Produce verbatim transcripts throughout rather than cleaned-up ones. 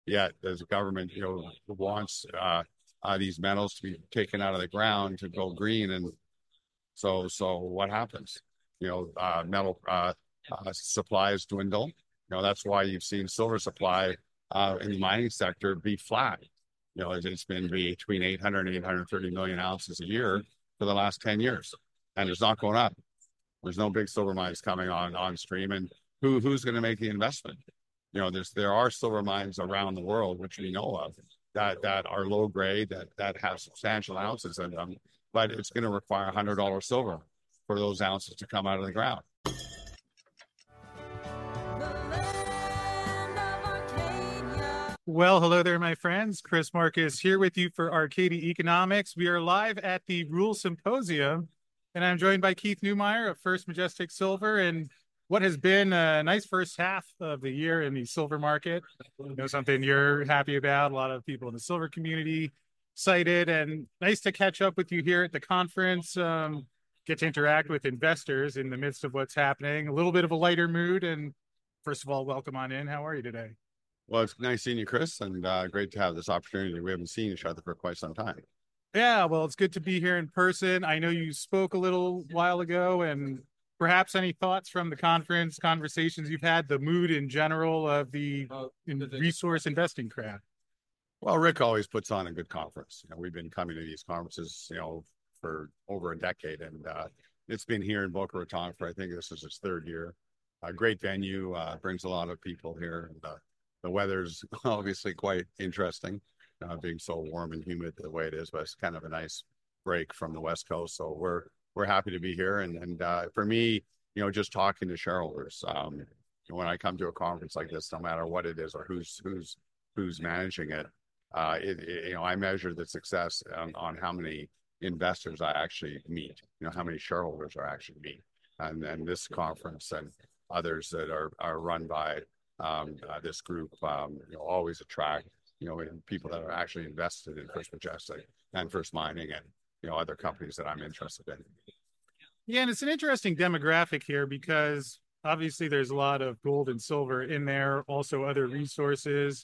Yet the government, you know, wants uh, uh, these metals to be taken out of the ground to go green, and so so what happens? You know, uh, metal uh, uh, supplies dwindle. You know, that's why you've seen silver supply uh, in the mining sector be flat. You know, it's been between eight hundred and eight hundred thirty million ounces a year for the last ten years, and it's not going up. There's no big silver mines coming on on stream, and who who's going to make the investment? You know, there's there are silver mines around the world which we know of that that are low grade that that have substantial ounces in them, but it's going to require one hundred dollars silver for those ounces to come out of the ground. Well, hello there, my friends. Chris Marcus here with you for Arcadia Economics. We are live at the Rule Symposium, and I'm joined by Keith Neumeyer of First Majestic Silver and what has been a nice first half of the year in the silver market. You know, something you're happy about. A lot of people in the silver community cited, and nice to catch up with you here at the conference. Um, get to interact with investors in the midst of what's happening. A little bit of a lighter mood. And first of all, welcome on in. How are you today? Well, it's nice seeing you, Chris, and uh, great to have this opportunity. We haven't seen each other for quite some time. Yeah, well, it's good to be here in person. I know you spoke a little while ago, and perhaps any thoughts from the conference, conversations you've had, the mood in general of the in resource investing crowd. Well, Rick always puts on a good conference. You know, we've been coming to these conferences, you know, for over a decade, and uh, it's been here in Boca Raton for I think this is its third year. A great venue, uh, brings a lot of people here, and uh, the weather's obviously quite interesting, uh, being so warm and humid the way it is, but it's kind of a nice break from the West Coast. So we're we're happy to be here. And and uh, for me, you know, just talking to shareholders, um, when I come to a conference like this, no matter what it is or who's who's who's managing it, uh, it, it you know, I measure the success on, on how many investors I actually meet, you know, how many shareholders I actually meet, and and this conference and others that are are run by um, uh, this group, um, you know, always attract, you know, people that are actually invested in First Majestic and First Mining and, you know, other companies that I'm interested in. Yeah, and it's an interesting demographic here because obviously there's a lot of gold and silver in there, also other resources.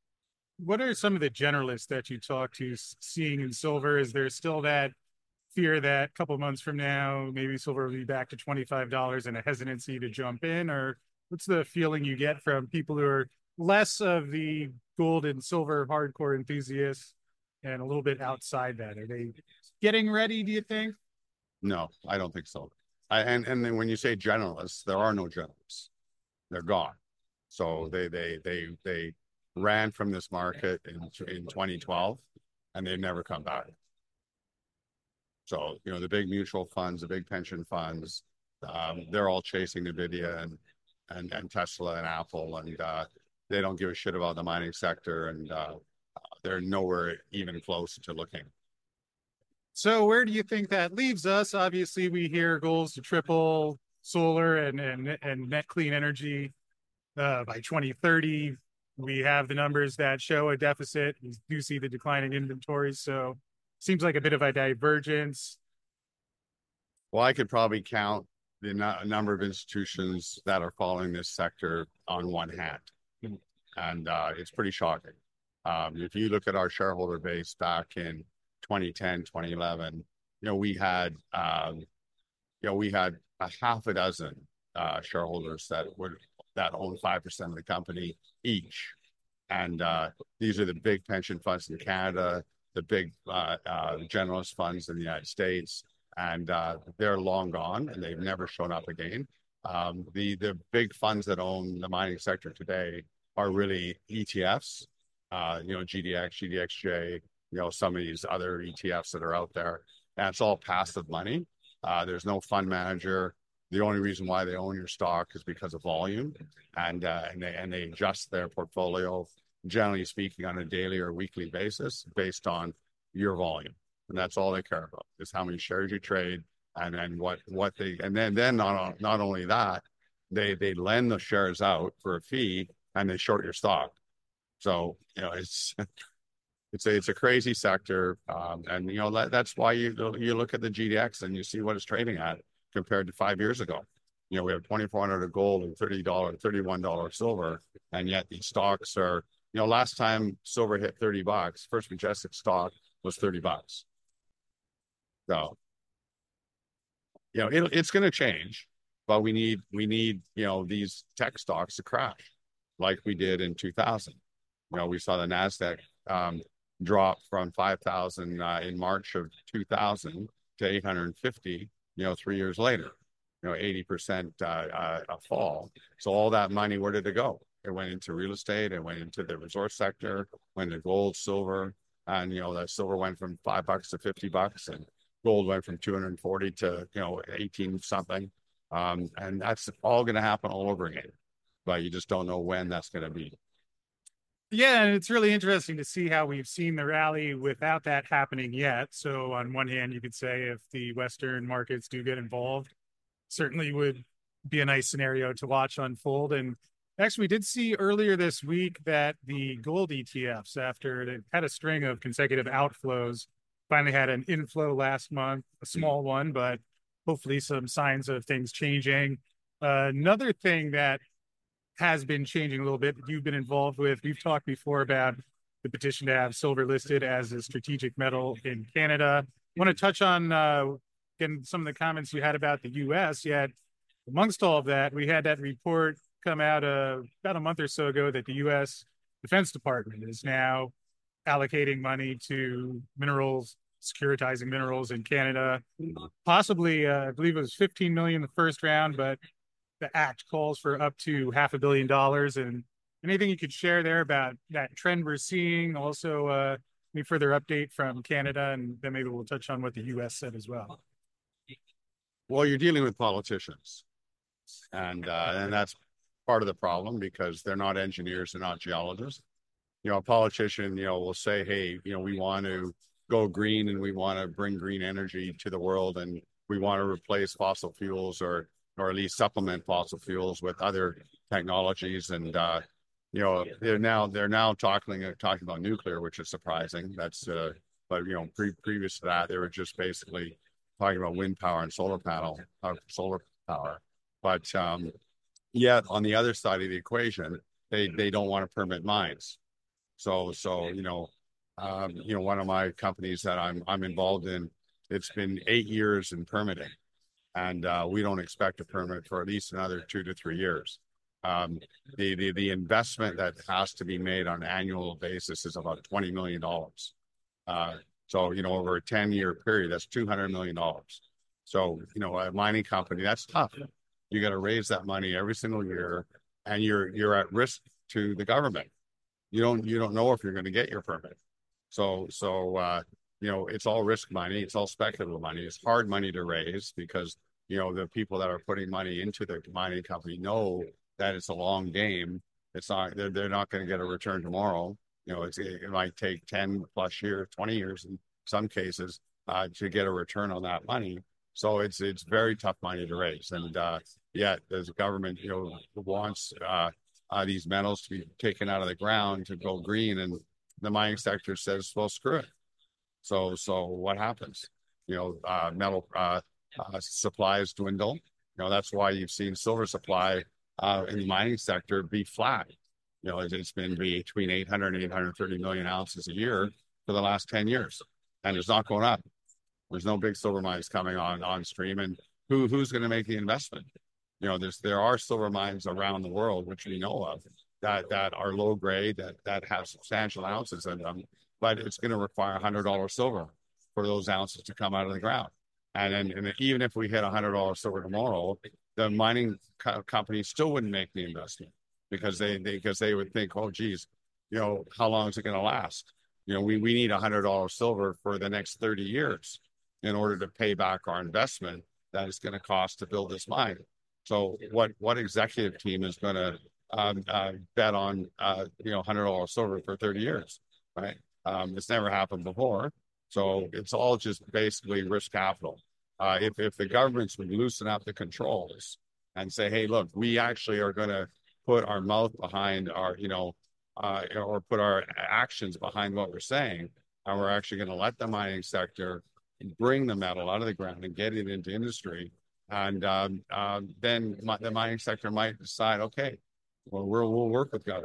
What are some of the generalists that you talk to seeing in silver? Is there still that fear that a couple months from now, maybe silver will be back to twenty-five dollars and a hesitancy to jump in? Or what's the feeling you get from people who are less of the gold and silver hardcore enthusiasts and a little bit outside that? Are they getting ready, do you think? No, I don't think so. I, and and then when you say generalists, there are no generalists. They're gone. So they they they they ran from this market in in twenty twelve, and they've never come back. So you know the big mutual funds, the big pension funds, um, they're all chasing Nvidia and and and Tesla and Apple, and uh, they don't give a shit about the mining sector, and uh, they're nowhere even close to looking. So where do you think that leaves us? Obviously, we hear goals to triple solar and and and net clean energy uh, by twenty thirty. We have the numbers that show a deficit. We do see the declining inventories, so seems like a bit of a divergence. Well, I could probably count the no- number of institutions that are following this sector on one hand, and uh, it's pretty shocking. Um, if you look at our shareholder base back in twenty ten, twenty eleven, you know, we had, um, you know, we had a half a dozen uh, shareholders that would that own five percent of the company each, and uh, these are the big pension funds in Canada, the big uh, uh, generalist funds in the United States, and uh, they're long gone, and they've never shown up again. Um, the the big funds that own the mining sector today are really E T Fs, uh, you know, G D X, G D X J, you know, some of these other E T Fs that are out there. And it's all passive money. Uh, there's no fund manager. The only reason why they own your stock is because of volume, and uh, and they and they adjust their portfolio, generally speaking, on a daily or weekly basis based on your volume, and that's all they care about is how many shares you trade, and then what what they and then then not not only that, they they lend the shares out for a fee and they short your stock. So you know it's it's a it's a crazy sector, um, and you know that, that's why you you look at the G D X and you see what it's trading at compared to five years ago. You know, we have twenty-four hundred of gold and thirty dollars, thirty-one dollars silver, and yet these stocks are, You know, last time silver hit thirty bucks, First Majestic stock was thirty bucks. So, you know, it, it's going to change, but we need, we need, you know, these tech stocks to crash like we did in two thousand. You know, we saw the NASDAQ um, drop from five thousand uh, in March of two thousand to eight hundred fifty, you know, three years later, you know, eighty percent uh, uh, a fall. So all that money, where did it go? It went into real estate. It went into the resource sector, went to gold, silver. And, you know, the silver went from five bucks to fifty bucks, and gold went from two hundred forty to, you know, eighteen something. Um, and that's all going to happen all over again. But you just don't know when that's going to be. Yeah, and it's really interesting to see how we've seen the rally without that happening yet. So on one hand, you could say if the Western markets do get involved, certainly would be a nice scenario to watch unfold. And actually, we did see earlier this week that the gold E T Fs, after they had a string of consecutive outflows, finally had an inflow last month, a small one, but hopefully some signs of things changing. Uh, another thing that has been changing a little bit that you've been involved with, we've talked before about the petition to have silver listed as a strategic metal in Canada. I want to touch on uh, again some of the comments you had about the U S. Yet amongst all of that, we had that report come out uh, about a month or so ago that the U S Defense Department is now allocating money to minerals, securitizing minerals in Canada. Possibly, uh, I believe it was fifteen million the first round, but the act calls for up to half a billion dollars. And anything you could share there about that trend we're seeing? Also, uh, any further update from Canada, and then maybe we'll touch on what the U S said as well. Well, you're dealing with politicians, and uh, and that's part of the problem, because they're not engineers, they're not geologists. You know, a politician, you know, will say, hey, you know, we want to go green and we want to bring green energy to the world, and we want to replace fossil fuels, or or at least supplement fossil fuels with other technologies. And uh, you know, they're now they're now talking talking about nuclear, which is surprising. That's uh, but you know, pre- previous to that, they were just basically talking about wind power and solar panel, uh, solar power. But um, yet on the other side of the equation, they they don't want to permit mines. So so you know, um, you know, one of my companies that I'm I'm involved in, it's been eight years in permitting, and uh, we don't expect a permit for at least another two to three years. Um, the, the the investment that has to be made on an annual basis is about twenty million dollars. Uh, so you know, over a ten year period, that's two hundred million dollars. So you know, a mining company, that's tough. You got to raise that money every single year, and you're you're at risk to the government. You don't you don't know if you're going to get your permit. So so uh, you know, it's all risk money. It's all speculative money. It's hard money to raise, because you know, the people that are putting money into the mining company know that it's a long game. It's not, they're, they're not going to get a return tomorrow. You know, it's, it might take ten plus years, twenty years in some cases, uh, to get a return on that money. So it's, it's very tough money to raise. And uh, yet the government, you know, wants uh, uh, these metals to be taken out of the ground to go green. And the mining sector says, well, screw it. So, so what happens? You know, uh, metal uh, uh, supplies dwindle. You know, that's why you've seen silver supply uh, in the mining sector be flat. You know, it's been between eight hundred and eight hundred thirty million ounces a year for the last ten years, and it's not going up. There's no big silver mines coming on on stream, and who who's going to make the investment? You know, there's there are silver mines around the world, which we know of, that that are low grade, that that have substantial ounces in them, but it's going to require one hundred dollars silver for those ounces to come out of the ground. And then, and even if we hit one hundred dollars silver tomorrow, the mining co- companies still wouldn't make the investment, because they, they because they would think, oh, geez, you know, how long is it going to last? You know, we, we need one hundred dollars silver for the next thirty years in order to pay back our investment that it's going to cost to build this mine. So what what executive team is going to um, uh, bet on, uh, you know, one hundred dollars silver for thirty years, right? Um, it's never happened before. So it's all just basically risk capital. Uh, if, if the governments would loosen up the controls and say, hey, look, we actually are going to put our mouth behind our, you know, uh, or put our actions behind what we're saying, and we're actually going to let the mining sector bring the metal out of the ground and get it into industry. And um, uh, then my, the mining sector might decide, okay, well, we're, we'll work with government.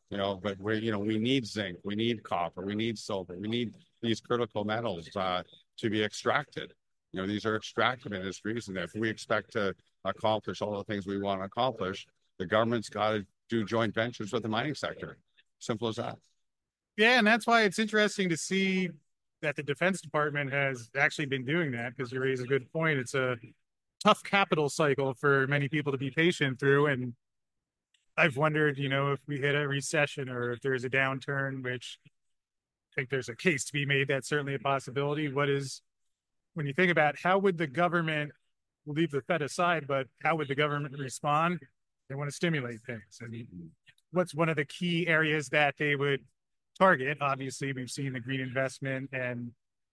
you know, but we, you know, we need zinc, we need copper, we need silver, we need these critical metals uh, to be extracted. You know, these are extractive industries, and if we expect to accomplish all the things we want to accomplish, the government's got to do joint ventures with the mining sector. Simple as that. Yeah, and that's why it's interesting to see that the Defense Department has actually been doing that, because you raise a good point. It's a tough capital cycle for many people to be patient through. And I've wondered, you know, if we hit a recession or if there's a downturn, which I think there's a case to be made, that's certainly a possibility. What is, when you think about how would the government, we'll leave the Fed aside, but how would the government respond? They want to stimulate things. And what's one of the key areas that they would target? Obviously, we've seen the green investment, and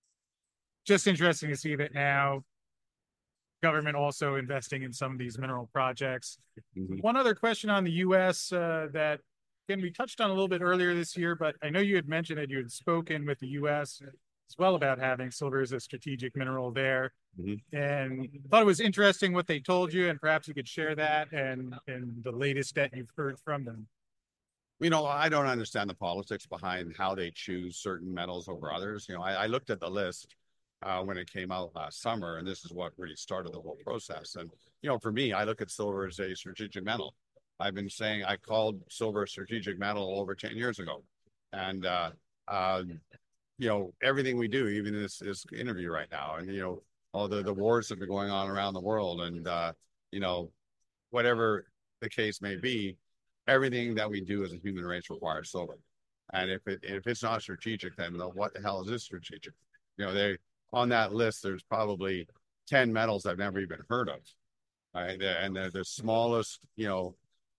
just interesting to see that now government also investing in some of these mineral projects. Mm-hmm. One other question on the U S uh, that, again, we touched on a little bit earlier this year, but I know you had mentioned that you had spoken with the U S as well about having silver as a strategic mineral there. Mm-hmm. And I thought it was interesting what they told you, and perhaps you could share that and, and the latest that you've heard from them. You know, I don't understand the politics behind how they choose certain metals over others. You know, I, I looked at the list uh, when it came out last summer, and this is what really started the whole process. And, you know, for me, I look at silver as a strategic metal. I've been saying I called silver a strategic metal over ten years ago. And, uh, uh, you know, everything we do, even in this, this interview right now, and, you know, all the, the wars that are going on around the world, and, uh, you know, whatever the case may be, everything that we do as a human race requires silver. And if it if it's not strategic, then what the hell is this strategic? You know, they on that list, there's probably ten metals I've never even heard of. Right? And they're the smallest, you know,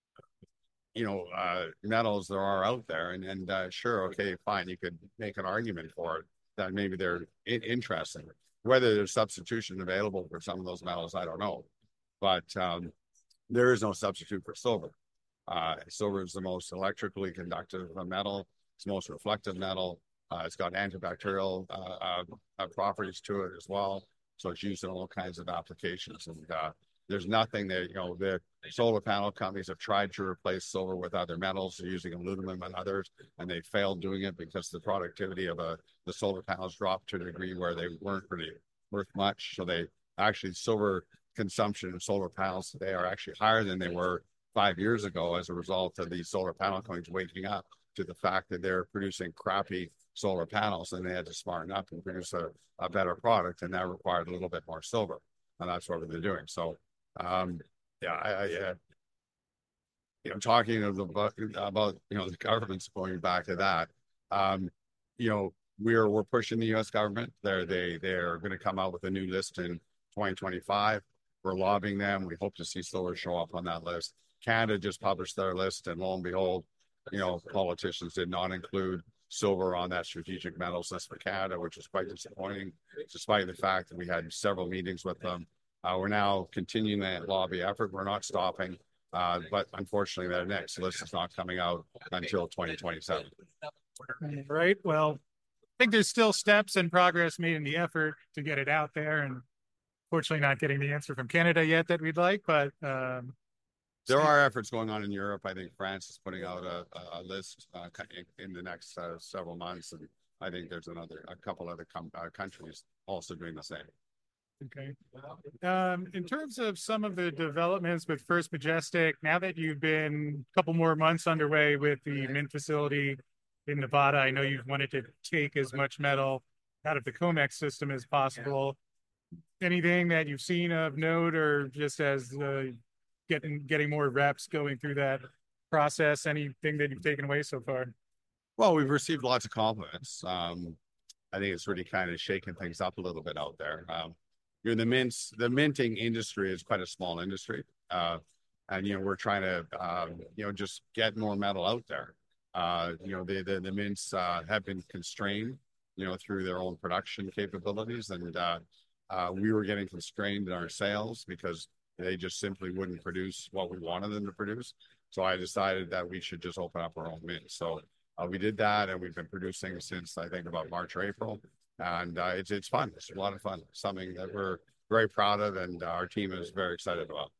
you know, uh, metals there are out there. And, and uh, sure, okay, fine, you could make an argument for it that maybe they're in- interesting. Whether there's substitution available for some of those metals, I don't know. But um, there is no substitute for silver. Uh, silver is the most electrically conductive metal. It's the most reflective metal. Uh, it's got antibacterial uh, uh, properties to it as well. So it's used in all kinds of applications. And uh, there's nothing that, you know, the solar panel companies have tried to replace silver with other metals. They're using aluminum and others, and they failed doing it because the productivity of a, the solar panels dropped to a degree where they weren't really worth much. So they actually, silver consumption of solar panels today are actually higher than they were five years ago as a result of these solar panel companies waking up to the fact that they're producing crappy solar panels, and they had to smarten up and produce a, a better product, and that required a little bit more silver, and that's what they're doing. So, um, yeah, I, I uh, you know, talking about, about you know the government's going back to that, um, you know, we're we're pushing the U S government. They're they they're going to come out with a new list in twenty twenty-five. We're lobbying them. We hope to see silver show up on that list. Canada just published their list, and lo and behold, you know, politicians did not include silver on that strategic metals list for Canada, which is quite disappointing, despite the fact that we had several meetings with them. Uh, we're now continuing that lobby effort. We're not stopping, uh, but unfortunately, that next list is not coming out until twenty twenty-seven. Right. Well, I think there's still steps and progress made in the effort to get it out there, and fortunately not getting the answer from Canada yet that we'd like, but um, there are efforts going on in Europe. I think France is putting out a, a list uh, in the next uh, several months, and I think there's another, a couple other com- uh, countries also doing the same. Okay. Um, in terms of some of the developments with First Majestic, now that you've been a couple more months underway with the mint facility in Nevada, I know you've wanted to take as much metal out of the COMEX system as possible. Anything that you've seen of note, or just as uh, getting getting more reps going through that process? Anything that you've taken away so far? Well, we've received lots of compliments. Um, I think it's really kind of shaking things up a little bit out there. Um, you know, the mints, the minting industry is quite a small industry, uh, and you know we're trying to um, you know just get more metal out there. Uh, you know, the the, the mints uh, have been constrained, you know, through their own production capabilities, and uh, uh, we were getting constrained in our sales because they just simply wouldn't produce what we wanted them to produce. So I decided that we should just open up our own mint. So uh, we did that, and we've been producing since I think about March or April. And uh, it's it's fun. It's a lot of fun. Something that we're very proud of, and uh, our team is very excited about.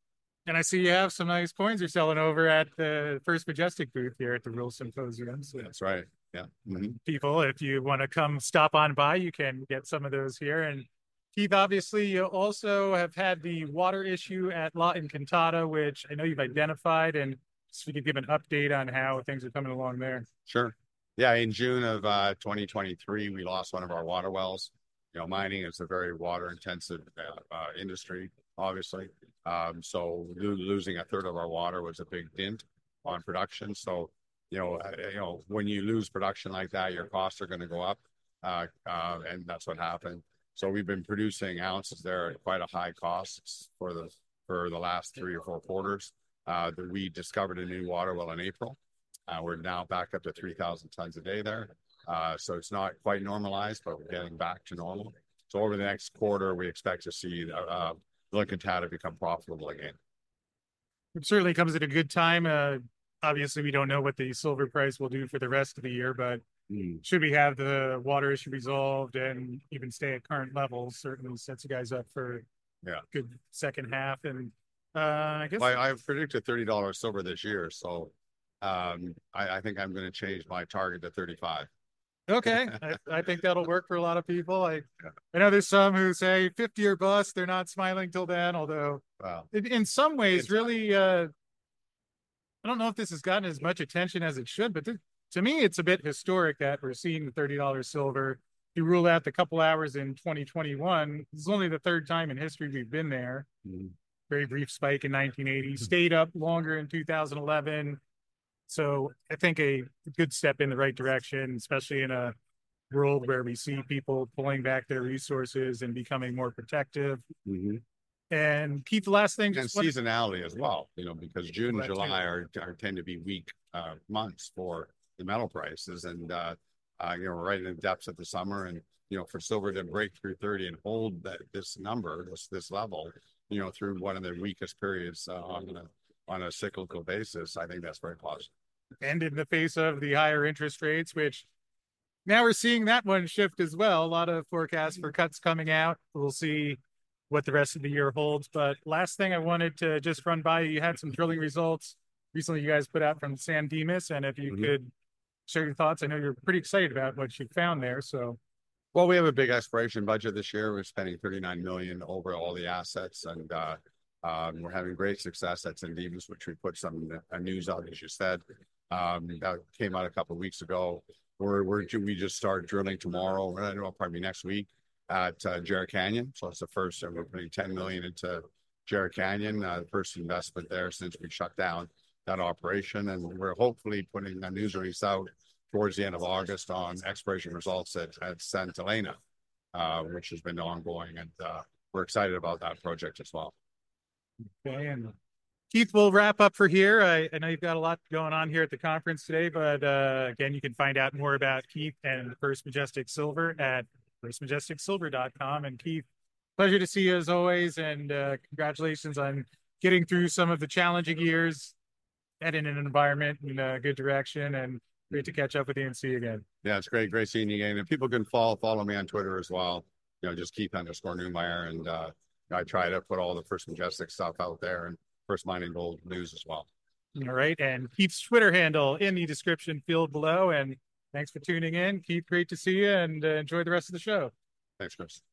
And I see you have some nice coins you're selling over at the First Majestic booth here at the Real Symposium. So That's right. Yeah. Mhm. people, if you want to come stop on by, you can get some of those here. And Keith, obviously, you also have had the water issue at La Encantada, which I know you've identified, and so you could give an update on how things are coming along there. Sure. Yeah, in June of uh, twenty twenty-three, we lost one of our water wells. You know, mining is a very water-intensive uh, uh, industry, obviously. Um, so lo losing a third of our water was a big dent on production. So, you know, uh, you know, when you lose production like that, your costs are going to go up, uh, uh, and that's what happened. So we've been producing ounces there at quite a high cost for the for the last three or four quarters. Uh, that we discovered a new water well in April. Uh, we're now back up to three thousand tons a day there. Uh, so it's not quite normalized, but we're getting back to normal. So over the next quarter, we expect to see uh, La Encantada become profitable again. It certainly comes at a good time. Uh, obviously, we don't know what the silver price will do for the rest of the year, but mm. should we have the water issue resolved and even stay at current levels, certainly sets you guys up for yeah good second half. And uh, I guess well, I, I've predicted thirty dollars silver this year, so um, I, I think I'm going to change my target to thirty-five. Okay, I, I think that'll work for a lot of people. I, I know there's some who say fifty or bust. They're not smiling till then. Although, wow. in, in some ways, really, uh, I don't know if this has gotten as much attention as it should. But th to me, it's a bit historic that we're seeing the thirty dollars silver. You rule out the couple hours in twenty twenty-one. This is only the third time in history we've been there. Mm-hmm. Very brief spike in nineteen eighty. Stayed up longer in two thousand eleven. So I think a good step in the right direction, especially in a world where we see people pulling back their resources and becoming more protective. Mm-hmm. And Keith, the last thing, and seasonality as well, you know, because June and July are, are tend to be weak uh, months for the metal prices, and uh, uh, you know, we're right in the depths of the summer, and you know, for silver to break through thirty and hold that this number, this this level, you know, through one of the weakest periods uh, on a on a cyclical basis, I think that's very positive. And in the face of the higher interest rates, which now we're seeing that one shift as well. A lot of forecasts for cuts coming out. We'll see what the rest of the year holds. But last thing I wanted to just run by you, you had some drilling results recently you guys put out from San Dimas. And if you mm-hmm. could share your thoughts, I know you're pretty excited about what you found there. So, well, we have a big exploration budget this year. We're spending thirty-nine million dollars over all the assets, and uh, um, we're having great success at San Dimas, which we put some uh, news out, as you said. Um, that came out a couple of weeks ago. We're, we're we just start drilling tomorrow. I don't know, probably next week at uh, Jerritt Canyon. So it's the first, and we're putting ten million into Jerritt Canyon, uh, the first investment there since we shut down that operation. And we're hopefully putting a news release out towards the end of August on exploration results at, at Santa Elena, uh, which has been ongoing, and uh, we're excited about that project as well. Okay, and Keith, we'll wrap up for here. I, I know you've got a lot going on here at the conference today, but uh, again, you can find out more about Keith and First Majestic Silver at first majestic silver dot com. And Keith, pleasure to see you as always, and uh, congratulations on getting through some of the challenging years, heading in an environment in a good direction, and great to catch up with you and see you again. Yeah, it's great. Great seeing you again. And people can follow follow me on Twitter as well. You know, just Keith underscore Neumeyer, and uh, I try to put all the First Majestic stuff out there, and First Mining Gold news as well. All right. And Keith's Twitter handle in the description field below. And thanks for tuning in. Keith, great to see you, and uh, enjoy the rest of the show. Thanks, Chris.